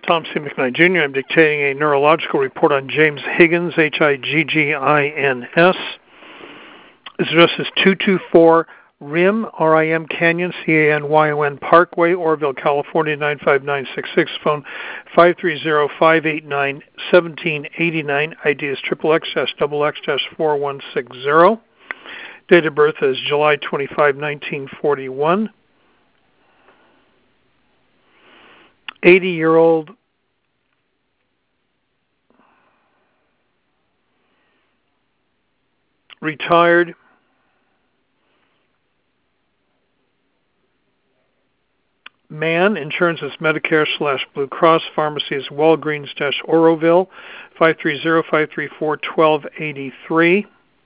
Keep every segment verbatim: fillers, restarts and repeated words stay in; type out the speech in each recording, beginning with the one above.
Tom C. McKnight, Junior I'm dictating a neurological report on James Higgins, H I G G I N S. His address is two two four RIM, R I M Canyon, C A N Y O N Parkway, Oroville, California, nine five nine six six. Phone five three zero, five eight nine, one seven eight nine. I D is triple X dash double X dash four one six zero. Date of birth is July twenty-fifth, nineteen forty-one. eighty-year-old retired man. Insurance is Medicare slash Blue Cross. Pharmacy is Walgreens dash Oroville, five three zero, five three four, one two eight three.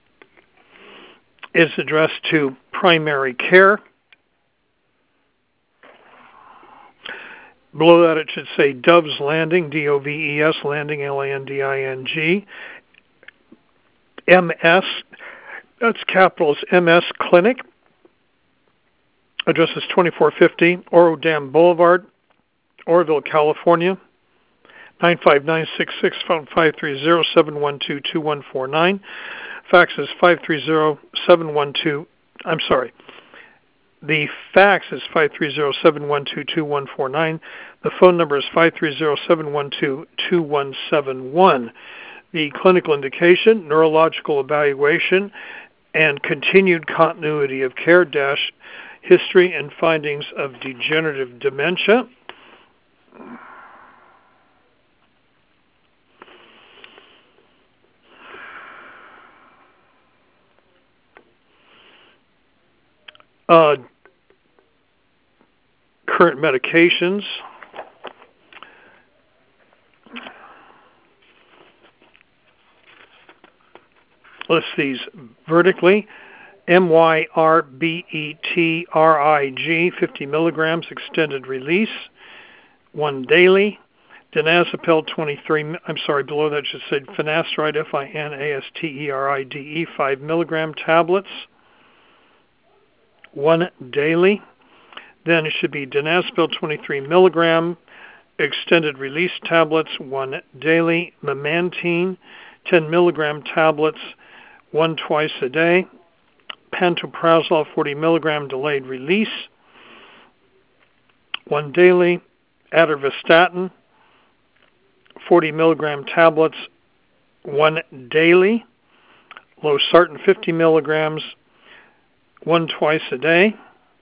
Is addressed to primary care. Below that it should say Dove's Landing, D O V E S, Landing, L A N D I N G. M S, that's capitals, M S Clinic. Address is twenty-four fifty Oro Dam Boulevard, Oroville, California, nine five nine six six. Phone five three zero, seven one two, two one four nine. Fax is five three zero, seven one two, I'm sorry. The fax is five three zero, seven one two, two one four nine. The phone number is five three zero, seven one two, two one seven one. The clinical indication, neurological evaluation, and continued continuity of care dash history and findings of degenerative dementia. Uh, current medications. List these vertically. M Y R B E T R I G, fifty milligrams, extended release, one daily. Diazepam twenty-three, I'm sorry, below that should say finasteride, F I N A S T E R I D E, five milligram tablets, one daily. Then it should be diazepam twenty-three milligram, extended release tablets, one daily. Memantine, ten milligram tablets, one twice a day. Pantoprazole forty milligram delayed release, one daily. Atorvastatin forty milligram tablets, one daily. Losartan fifty milligrams, one twice a day.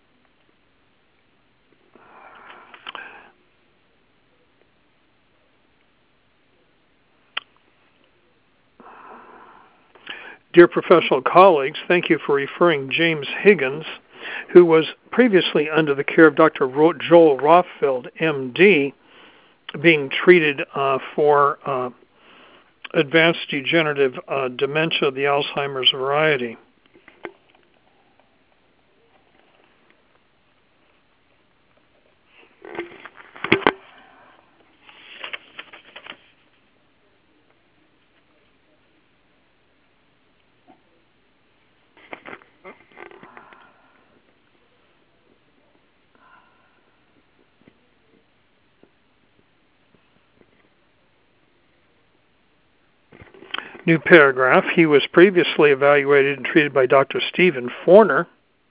Dear professional colleagues, thank you for referring James Higgins, who was previously under the care of Doctor Joel Rothfeld, M D, being treated uh, for uh, advanced degenerative uh, dementia, the Alzheimer's variety. New paragraph. He was previously evaluated and treated by Doctor Stephen Forner.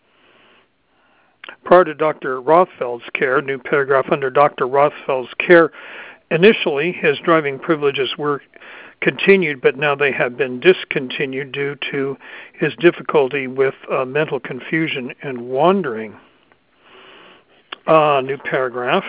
Prior to Doctor Rothfeld's care, new paragraph, under Doctor Rothfeld's care, initially his driving privileges were continued, but now they have been discontinued due to his difficulty with uh, mental confusion and wandering. Uh, new paragraph.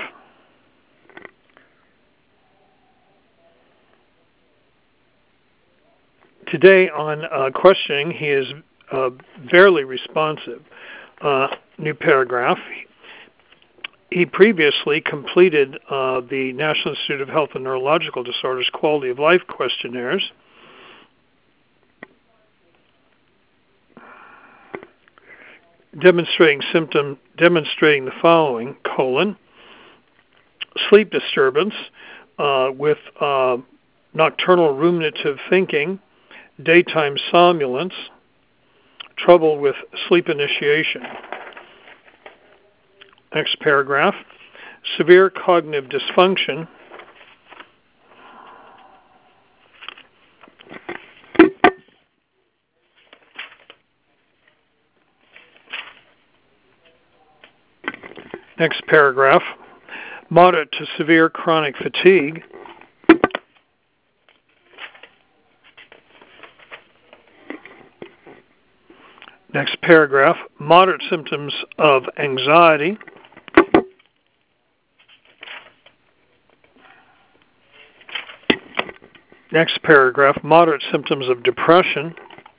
Today on uh, questioning, he is uh, barely responsive. Uh, new paragraph. He previously completed uh, the National Institute of Health and Neurological Disorders Quality of Life questionnaires. Demonstrating symptom, demonstrating the following, colon, sleep disturbance uh, with uh, nocturnal ruminative thinking, daytime somnolence, trouble with sleep initiation. Next paragraph. Severe cognitive dysfunction, Next paragraph, moderate to severe chronic fatigue. Next paragraph, moderate symptoms of anxiety. Next paragraph, moderate symptoms of depression.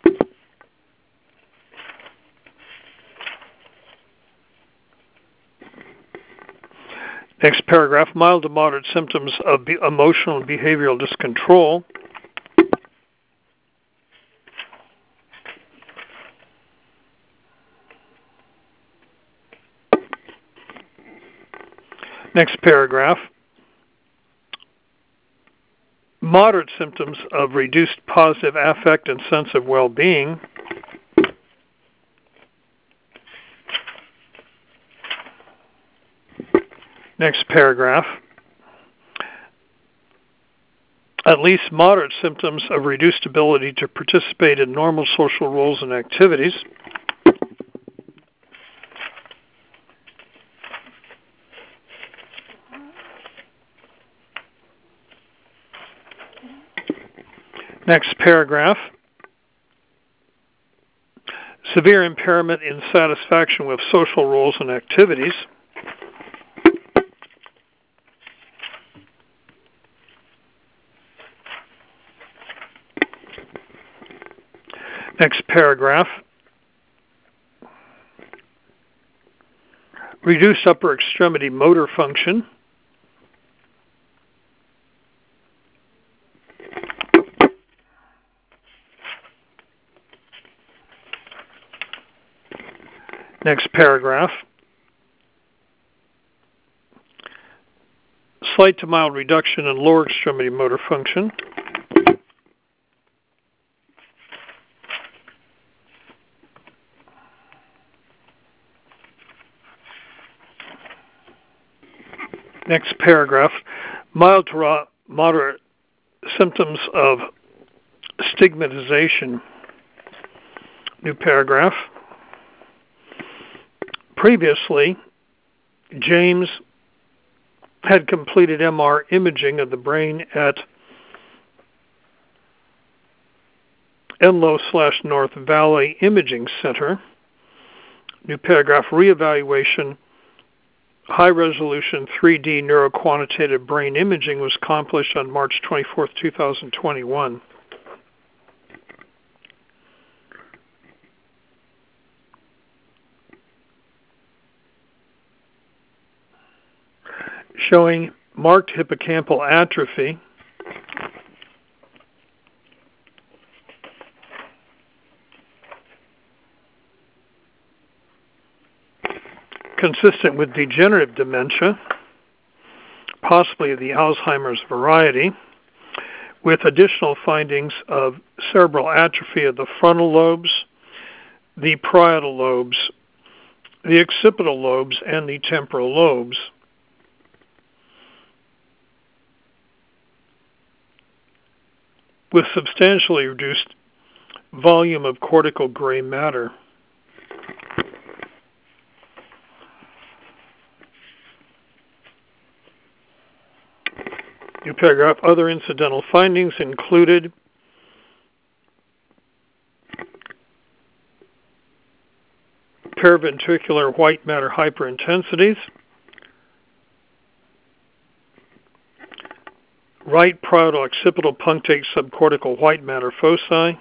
Next paragraph, mild to moderate symptoms of be- emotional and behavioral discontrol. Next paragraph, moderate symptoms of reduced positive affect and sense of well-being. Next paragraph, at least moderate symptoms of reduced ability to participate in normal social roles and activities. Next paragraph, severe impairment in satisfaction with social roles and activities. Next paragraph, reduced upper extremity motor function. Next paragraph, slight to mild reduction in lower extremity motor function. Next paragraph, mild to moderate symptoms of stigmatization. New paragraph. Previously, James had completed M R imaging of the brain at Enloe slash North Valley Imaging Center. New paragraph, reevaluation, high-resolution three D neuroquantitative brain imaging was accomplished on March twenty-fourth, two thousand twenty-one. Showing marked hippocampal atrophy, consistent with degenerative dementia, possibly the Alzheimer's variety, with additional findings of cerebral atrophy of the frontal lobes, the parietal lobes, the occipital lobes, and the temporal lobes. With substantially reduced volume of cortical gray matter. New paragraph, other incidental findings included paraventricular white matter hyperintensities, right parietal occipital punctate subcortical white matter foci,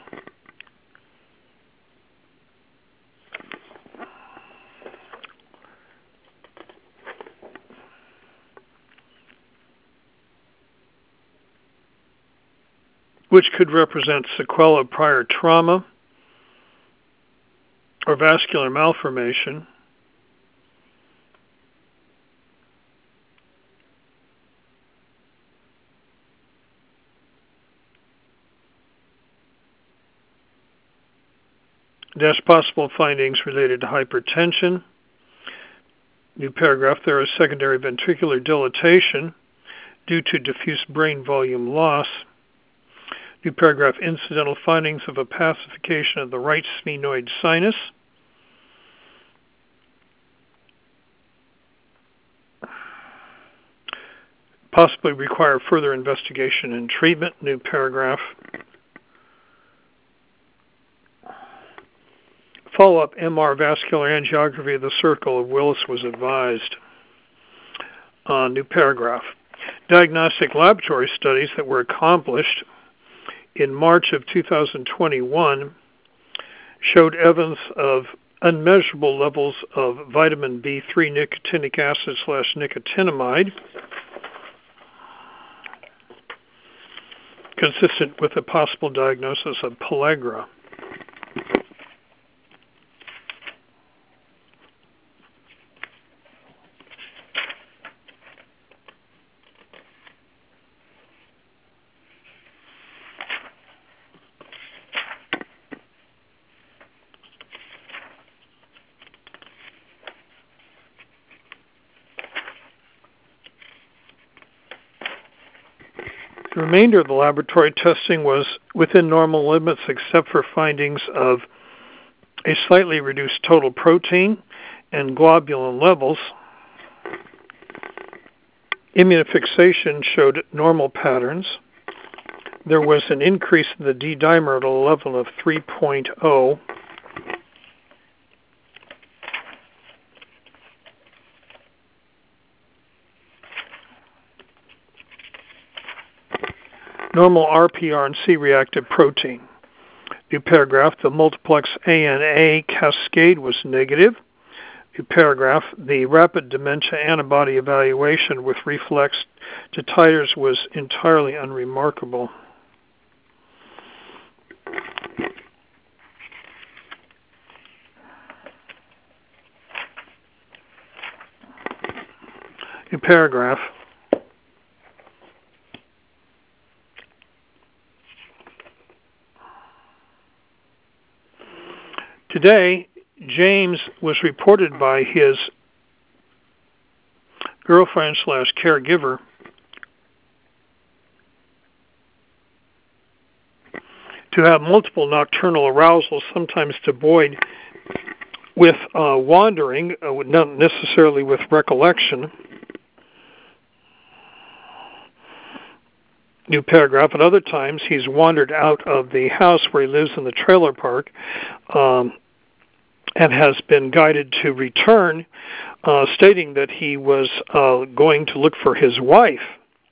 which could represent sequelae of prior trauma or vascular malformation. Dash possible findings related to hypertension. New paragraph, there is secondary ventricular dilatation due to diffuse brain volume loss. New paragraph, incidental findings of a pacification of the right sphenoid sinus. possibly require further investigation and treatment. New paragraph. Follow-up M R vascular angiography of the cervical of Willis was advised. Uh, new paragraph. Diagnostic laboratory studies that were accomplished in March of two thousand twenty-one showed evidence of unmeasurable levels of vitamin B three nicotinic acid slash nicotinamide, consistent with a possible diagnosis of pellagra. The remainder of the laboratory testing was within normal limits except for findings of a slightly reduced total protein and globulin levels. Immunofixation showed normal patterns. There was an increase in the D-dimer at a level of three point oh. Normal R P R and C-reactive protein. New paragraph, the multiplex A N A cascade was negative. New paragraph, the rapid dementia antibody evaluation with reflex to titers was entirely unremarkable. New paragraph. Today, James was reported by his girlfriend slash caregiver to have multiple nocturnal arousals, sometimes devoid with uh, wandering, uh, not necessarily with recollection. New paragraph. At other times, he's wandered out of the house where he lives in the trailer park um, and has been guided to return, uh, stating that he was uh, going to look for his wife.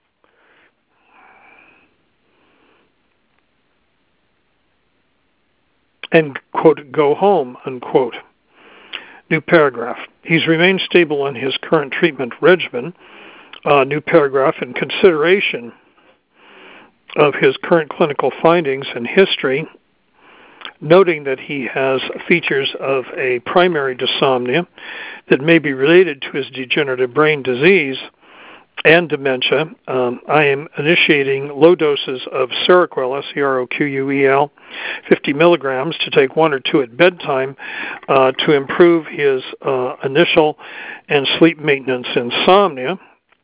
And, quote, go home, unquote. New paragraph. He's remained stable on his current treatment regimen. Uh, new paragraph. In consideration of his current clinical findings and history, noting that he has features of a primary dysomnia that may be related to his degenerative brain disease and dementia, um, I am initiating low doses of Seroquel, S E R O Q U E L, fifty milligrams to take one or two at bedtime uh, to improve his uh, initial and sleep maintenance insomnia.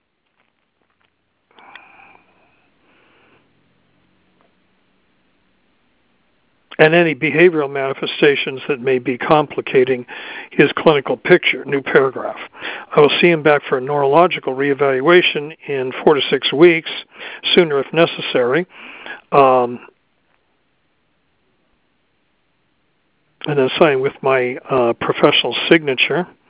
And any behavioral manifestations that may be complicating his clinical picture. New paragraph. I will see him back for a neurological reevaluation in four to six weeks, sooner if necessary. Um, and then sign with my uh, professional signature.